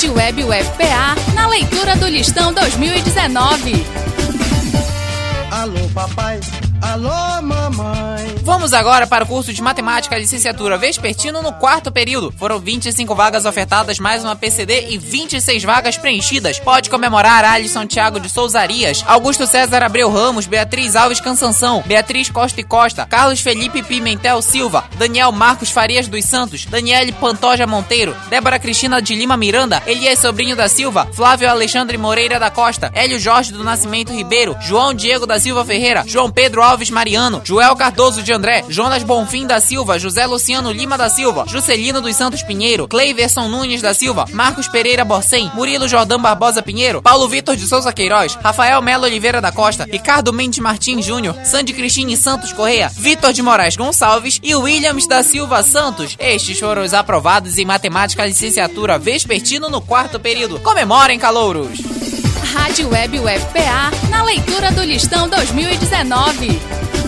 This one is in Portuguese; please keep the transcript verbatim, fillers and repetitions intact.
Rádio Web U F P A, na leitura do Listão dois mil e dezenove. Alô, papai. Alô, mamãe. Vamos agora para o curso de Matemática Licenciatura Vespertino no quarto período. Foram vinte e cinco vagas ofertadas, mais uma P C D e vinte e seis vagas preenchidas. Pode comemorar Alisson Thiago de Souza Arias, Augusto César Abreu Ramos, Beatriz Alves Cansanção, Beatriz Costa e Costa, Carlos Felipe Pimentel Silva, Daniel Marcos Farias dos Santos, Daniele Pantoja Monteiro, Débora Cristina de Lima Miranda, Elias Sobrinho da Silva, Flávio Alexandre Moreira da Costa, Hélio Jorge do Nascimento Ribeiro, João Diego da Silva Ferreira, João Pedro Alves Mariano, Joel Cardoso de André, Jonas Bonfim da Silva, José Luciano Lima da Silva, Juscelino dos Santos Pinheiro, Cleiverson Nunes da Silva, Marcos Pereira Borcem, Murilo Jordão Barbosa Pinheiro, Paulo Vitor de Souza Queiroz, Rafael Melo Oliveira da Costa, Ricardo Mendes Martins Júnior, Sandy Cristine Santos Correia, Vitor de Moraes Gonçalves e Williams da Silva Santos. Estes foram os aprovados em Matemática Licenciatura Vespertino no quarto período. Comemorem, calouros! Rádio Web U F P A, na leitura do Listão dois mil e dezenove.